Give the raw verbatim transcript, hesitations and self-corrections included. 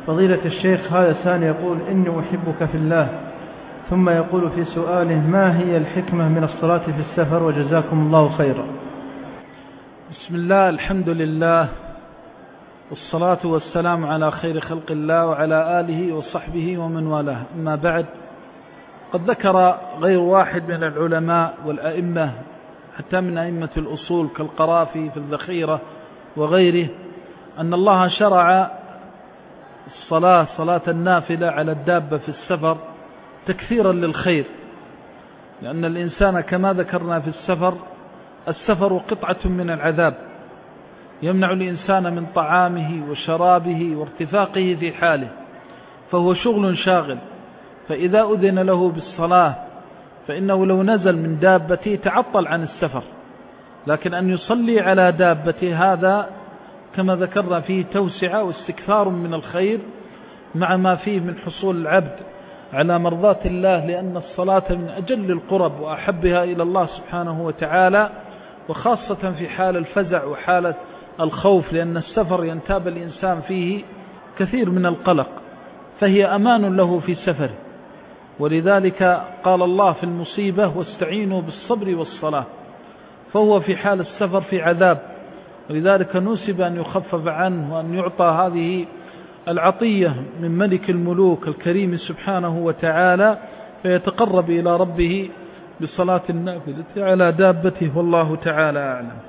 فضيلة الشيخ، هذا ثاني يقول: إني أحبك في الله، ثم يقول في سؤاله: ما هي الحكمة من الصلاة في السفر؟ وجزاكم الله خيرا. بسم الله، الحمد لله، والصلاة والسلام على خير خلق الله وعلى آله وصحبه ومن والاه، أما بعد. قد ذكر غير واحد من العلماء والأئمة، حتى من أئمة الأصول كالقرافي في الذخيرة وغيره، أن الله شرع الصلاة صلاة النافلة على الدابة في السفر تكثيرا للخير، لأن الإنسان كما ذكرنا في السفر، السفر قطعة من العذاب يمنع الإنسان من طعامه وشرابه وارتفاقه في حاله، فهو شغل شاغل. فإذا أذن له بالصلاة فإنه لو نزل من دابته تعطل عن السفر، لكن أن يصلي على دابته هذا كما ذكرنا فيه توسعة واستكثار من الخير، مع ما فيه من حصول العبد على مرضاة الله، لأن الصلاة من أجل القرب وأحبها إلى الله سبحانه وتعالى، وخاصة في حال الفزع وحالة الخوف، لأن السفر ينتاب الإنسان فيه كثير من القلق، فهي أمان له في سفره. ولذلك قال الله في المصيبة: واستعينوا بالصبر والصلاة. فهو في حال السفر في عذاب، ولذلك نسب أن يخفف عنه وأن يعطى هذه العطية من ملك الملوك الكريم سبحانه وتعالى، فيتقرب إلى ربه بصلاة النافلة على دابته، والله تعالى أعلم.